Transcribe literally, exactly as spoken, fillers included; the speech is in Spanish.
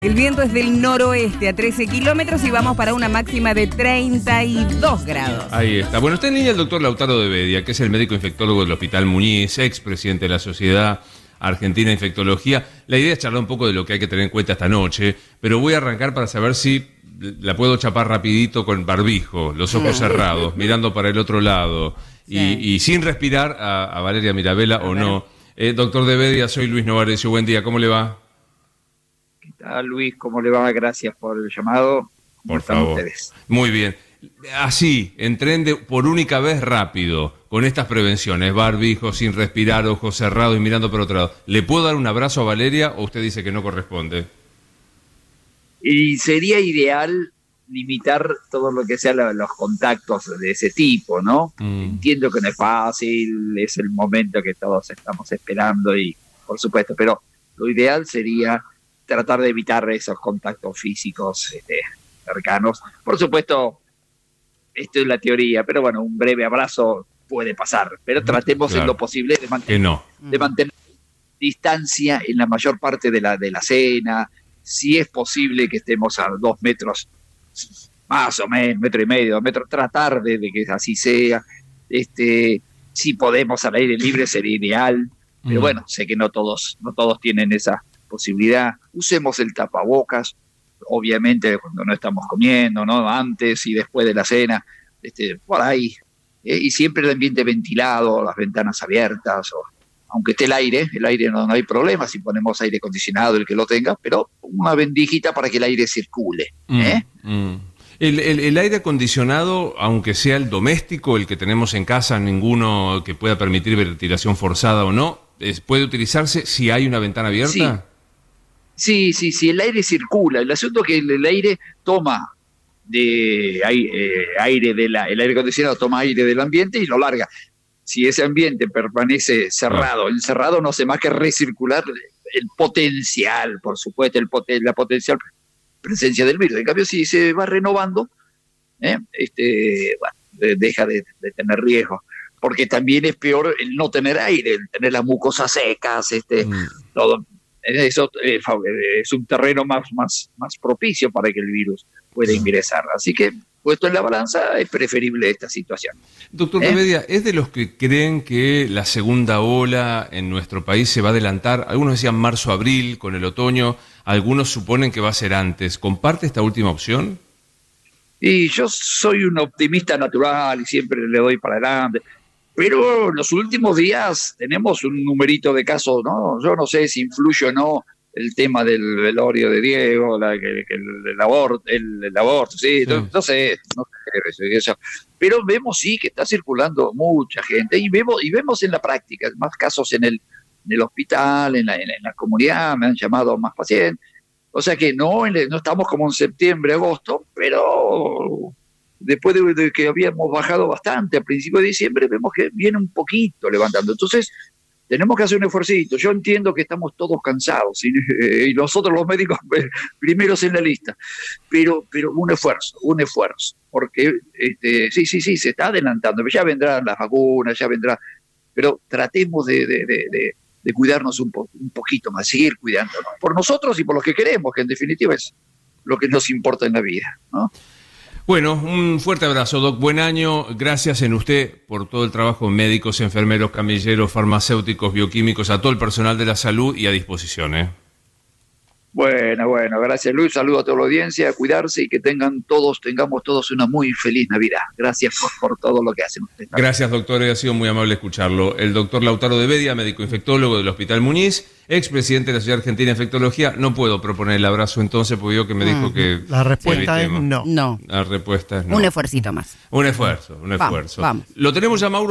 El viento es del noroeste a trece kilómetros y vamos para una máxima de treinta y dos grados. Ahí está. Bueno, está en línea el doctor Lautaro de Bedia, que es el médico infectólogo del Hospital Muñiz, expresidente de la Sociedad Argentina de Infectología. La idea es charlar un poco de lo que hay que tener en cuenta esta noche, pero voy a arrancar para saber si la puedo chapar rapidito con barbijo, los ojos cerrados, mirando para el otro lado y, sí. y sin respirar a, a Valeria Mirabella o no. Eh, doctor de Bedia, soy Luis Novarecio. Buen día, ¿cómo le va? ¿Qué tal, Luis? ¿Cómo le va? Gracias por el llamado. Por favor. Ustedes? Muy bien. Así, entren de, por única vez rápido, con estas prevenciones, barbijo, sin respirar, ojos cerrados y mirando por otro lado. ¿Le puedo dar un abrazo a Valeria o usted dice que no corresponde? Y sería ideal limitar todo lo que sea lo, los contactos de ese tipo, ¿no? Mm. Entiendo que no es fácil, es el momento que todos estamos esperando y, por supuesto, pero lo ideal sería tratar de evitar esos contactos físicos este, cercanos. Por supuesto, esto es la teoría, pero bueno, un breve abrazo puede pasar, pero tratemos claro. en lo posible de mantener, no. de mantener distancia en la mayor parte de la, de la cena. Si es posible que estemos a dos metros, más o menos, metro y medio, dos metros, tratar de, de que así sea. Este, si podemos al aire libre sería ideal, pero mm. bueno, sé que no todos, no todos tienen esa posibilidad. Usemos el tapabocas, obviamente cuando no estamos comiendo, ¿no? Antes y después de la cena, este, por ahí, ¿eh? Y siempre el ambiente ventilado, las ventanas abiertas, o, aunque esté el aire, el aire no, no hay problema si ponemos aire acondicionado, el que lo tenga, pero una vendijita para que el aire circule. ¿eh? Mm, mm. El, el, el aire acondicionado, aunque sea el doméstico, el que tenemos en casa, ninguno que pueda permitir ventilación forzada o no, es, ¿puede utilizarse si hay una ventana abierta? Sí. Sí, sí, sí, el aire circula. El asunto es que el, el aire toma de aire, eh, aire de la, el aire acondicionado toma aire del ambiente y lo larga. Si ese ambiente permanece cerrado, ah. encerrado, no hace más que recircular el potencial, por supuesto, el poten, la potencial presencia del virus. En cambio, si se va renovando, ¿eh? este, bueno, deja de, de tener riesgo. Porque también es peor el no tener aire, el tener las mucosas secas, este, mm. todo. Eso eh, es un terreno más, más, más propicio para que el virus pueda ingresar. Así que, puesto en la balanza, es preferible esta situación. Doctor ¿Eh? Bedia, ¿es de los que creen que la segunda ola en nuestro país se va a adelantar? Algunos decían marzo-abril, con el otoño. Algunos suponen que va a ser antes. ¿Comparte esta última opción? Y yo soy un optimista natural y siempre le doy para adelante. Pero en los últimos días tenemos un numerito de casos, ¿no? Yo no sé si influye o no el tema del velorio de Diego, la, que, que el, el, aborto, el, el aborto, sí, sí. No, no sé, no sé eso. Pero vemos sí que está circulando mucha gente y vemos y vemos en la práctica más casos en el, en el hospital, en la, en, en la comunidad, me han llamado más pacientes. O sea que no, no estamos como en septiembre, agosto, pero después de, de que habíamos bajado bastante a principios de diciembre, vemos que viene un poquito levantando. Entonces, tenemos que hacer un esfuercito. Yo entiendo que estamos todos cansados, y, y nosotros los médicos primeros en la lista, pero, pero un esfuerzo, un esfuerzo, porque este, sí, sí, sí, se está adelantando. Ya vendrán las vacunas, ya vendrá, pero tratemos de, de, de, de, de cuidarnos un, po, un poquito más, seguir cuidándonos, por nosotros y por los que queremos, que en definitiva es lo que nos importa en la vida, ¿no? Bueno, un fuerte abrazo, Doc. Buen año. Gracias en usted por todo el trabajo, médicos, enfermeros, camilleros, farmacéuticos, bioquímicos, a todo el personal de la salud y a disposición, ¿eh? Bueno, bueno, gracias, Luis. Saludo a toda la audiencia, a cuidarse y que tengan todos, tengamos todos una muy feliz Navidad. Gracias por, por todo lo que hacen ustedes. Gracias, doctor. Ha sido muy amable escucharlo. El doctor Lautaro de Bedia, médico infectólogo del Hospital Muñiz, expresidente de la Sociedad Argentina de Infectología. No puedo proponer el abrazo entonces, porque yo que me dijo que... La respuesta es no. No. La respuesta es no. Un esfuercito más. Un esfuerzo, un esfuerzo. Vamos, vamos. Lo tenemos ya, Mauro.